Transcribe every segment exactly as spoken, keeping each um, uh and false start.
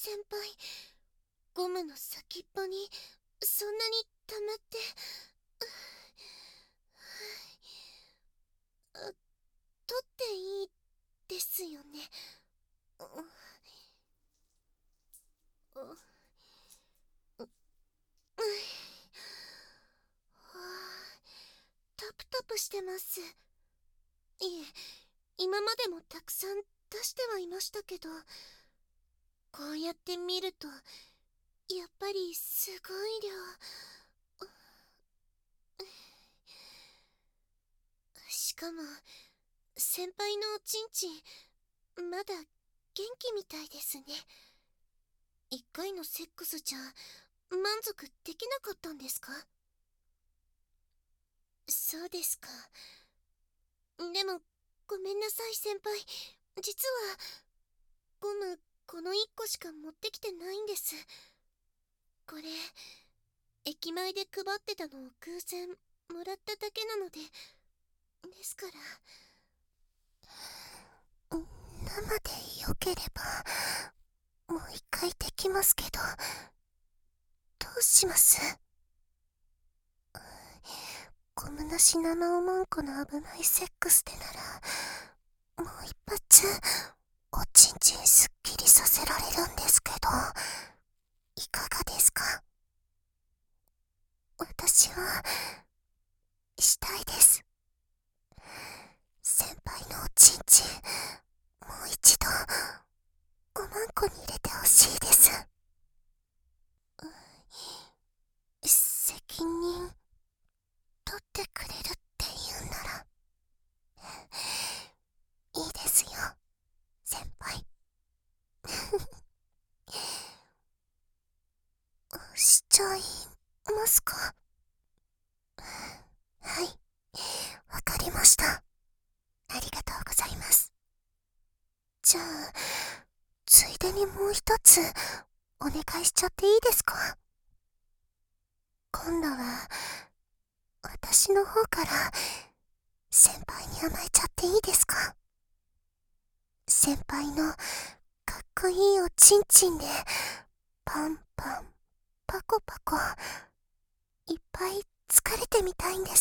先輩、ゴムの先っぽにそんなに溜まって、あ、取っていいですよね。うううタプタプしてます。いえ、今までもたくさん出してはいましたけど、こうやって見るとやっぱりすごい量。しかも先輩のおちんちんまだ元気みたいですね。一回のセックスじゃ満足できなかったんですか？そうですか。でもごめんなさい先輩、実はゴムこのいっこしか持ってきてないんです。これ駅前で配ってたのを偶然もらっただけなので。ですから生でよければもう一回できますけど、どうします？ゴムなし生おまんこの危ないセックスでならもう一発おちんちんすっきりさせられるんですけど、いかがですか？私はしたいです。先輩のおちんちんもう一度おまんこに入れてほしいです。責任取ってくれるって言うならいいですよ先輩。しちゃいますか？はい、わかりました。ありがとうございます。じゃあついでにもう一つお願いしちゃっていいですか？今度は私の方から先輩に甘えちゃっていいですか？先輩のかっこいいおちんちんでパンパンパコパコいっぱい疲れてみたいんです。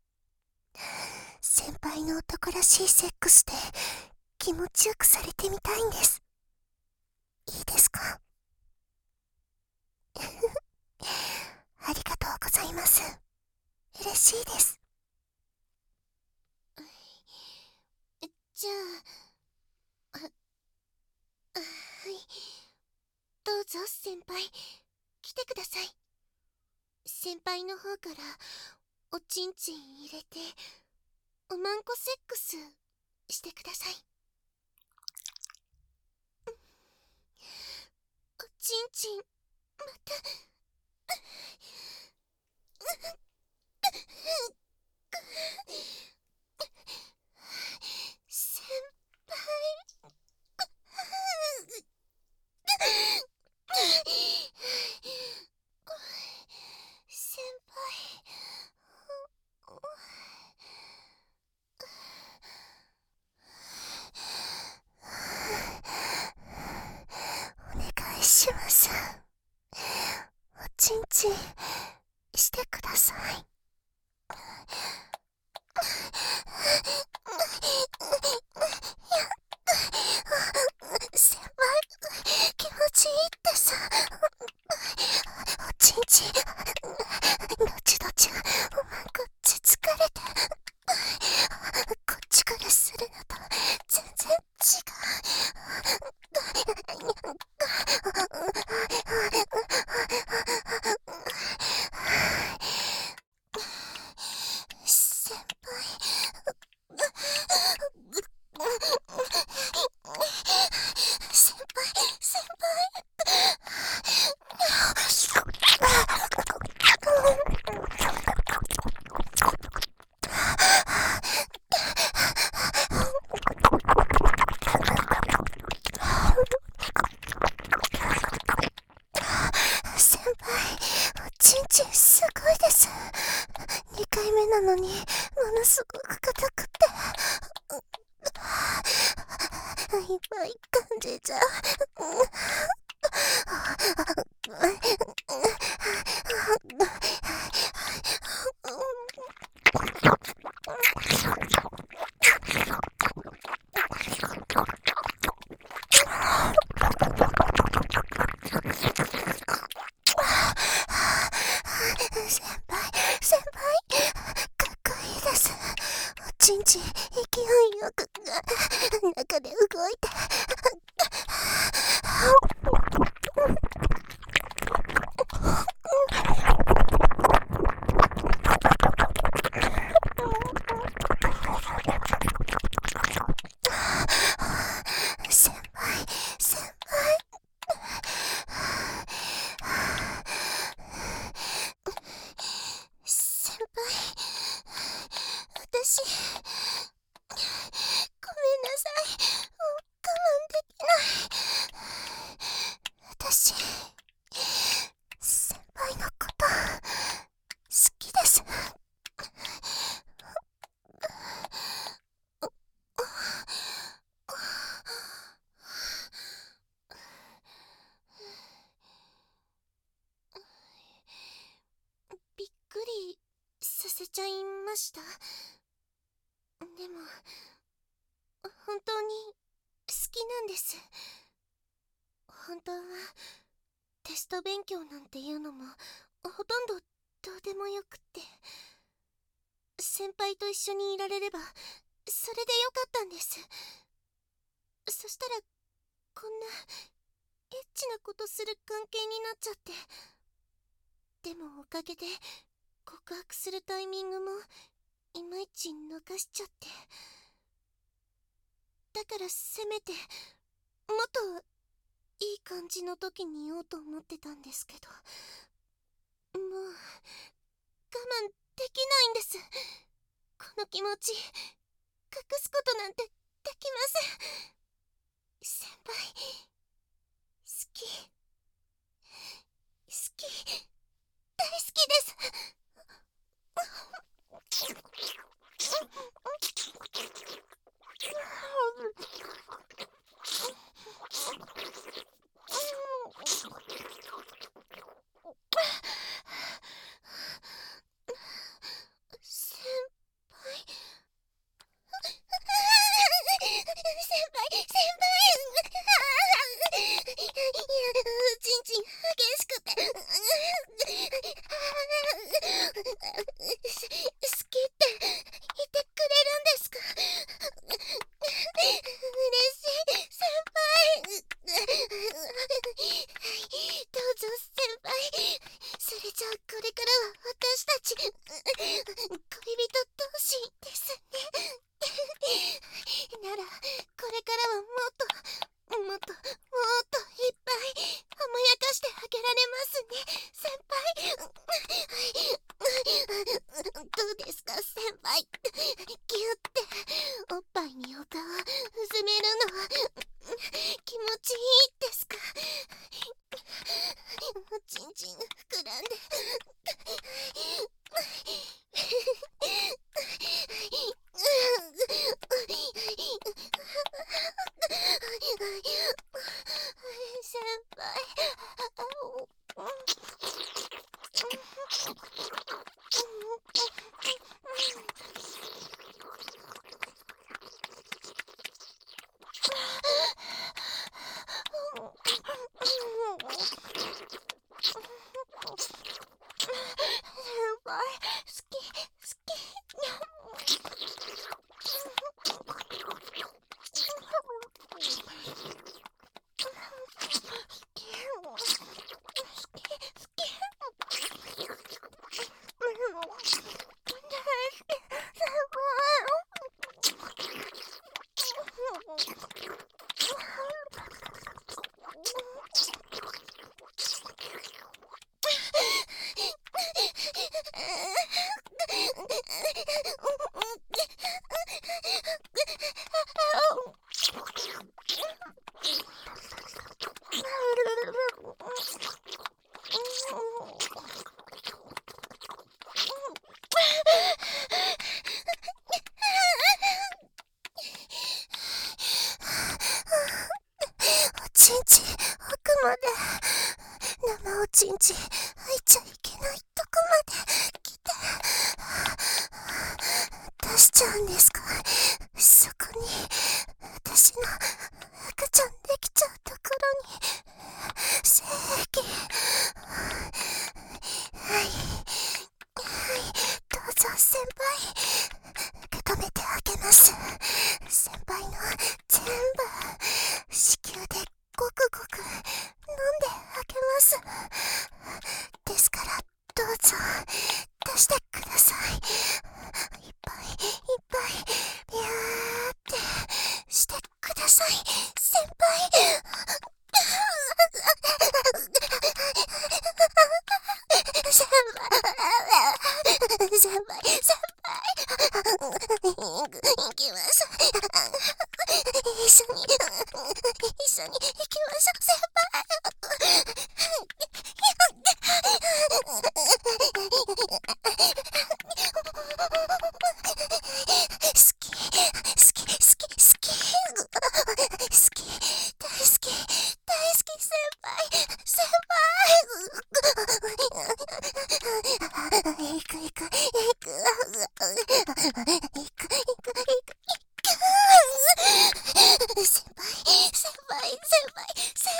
先輩の男らしいセックスで気持ちよくされてみたいんです。いいですか？ありがとうございます。嬉しいです。じゃあ、あ、あ、はい。どうぞ先輩、来てください。先輩の方からおちんちん入れておまんこセックスしてください。おちんちんまた先輩先輩お願いします。おちんちんしてください。先輩気持ちいいってさ。おちんちんどちどちおまんこっち疲れて、こっちからするのと全然違う。先輩先輩先輩先輩おちんちんすごいです。にかいめなのにものすごく硬くていっぱい感じちゃう。 先輩、先輩、かっこいいです。おちんちん、勢いよく、中で動いて。先輩、先輩。先輩、私、ごめんなさい。もう我慢できない。私、先輩のこと好きです。びっくりさせちゃいました。でも本当に好きなんです。本当はテスト勉強なんていうのもほとんどどうでもよくって、先輩と一緒にいられればそれでよかったんです。そしたらこんなエッチなことする関係になっちゃって。でもおかげで告白するタイミングもいまいち逃しちゃって。だからせめてもっといい感じの時に言おうと思ってたんですけど、もう我慢できないんです。この気持ち隠すことなんてできません。先輩、好き好き、大好きです。先輩、先輩、先輩、いや、ちんちん激しくて、好きって言ってくれるんですか？嬉しい、先輩。どうぞ先輩。それじゃあこれからは私たち恋人同士ですね。ならこれからはもっともっともっといっぱい甘やかしてあげられますね、先輩。どうですか先輩。ギュっておっぱいにお顔うずめるのは気持ちいいですか？おちんちん膨らんで先輩。ちんちん奥まで、生おちんちん入っちゃいけないとこまで来て出しちゃうんですか？そこに私の赤ちゃんできちゃうところに精液先輩、先輩。行きましょう。一緒に、一緒に行きましょう、先輩。好き、好き、好き、好き。好き、大好き、大好き、先輩、先輩。行く、行く、行く。行く、行く、行く。先輩、先輩、先輩、先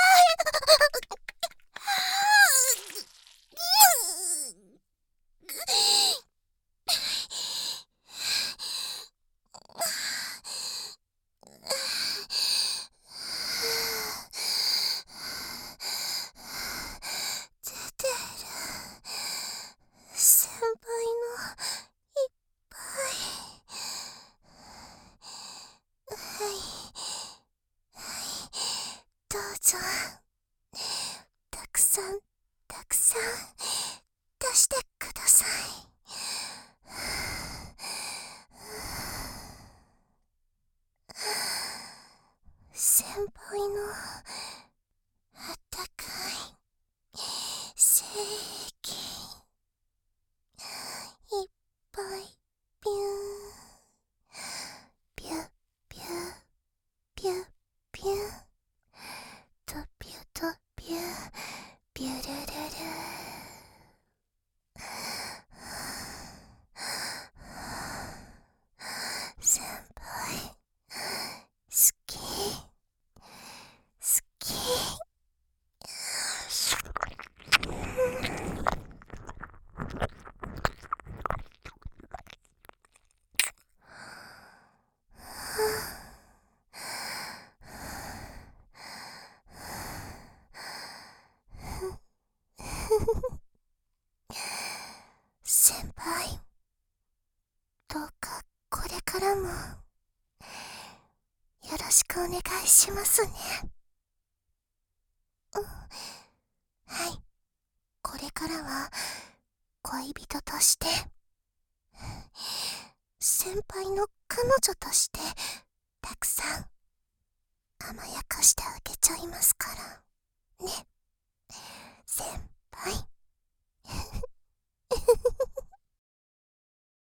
出てる。先輩のいっぱい。はい、はい、どうぞ。たくさん、たくさん出してください。先輩のあったかい精液いっぱいビュービュービュービュービューとビューとビュービュルルル先輩好き好き。先輩、どうかこれからもよろしくお願いしますね。うん、はい、これからは恋人として、先輩の彼女としてたくさん甘やかしてあげちゃいますからね、先輩。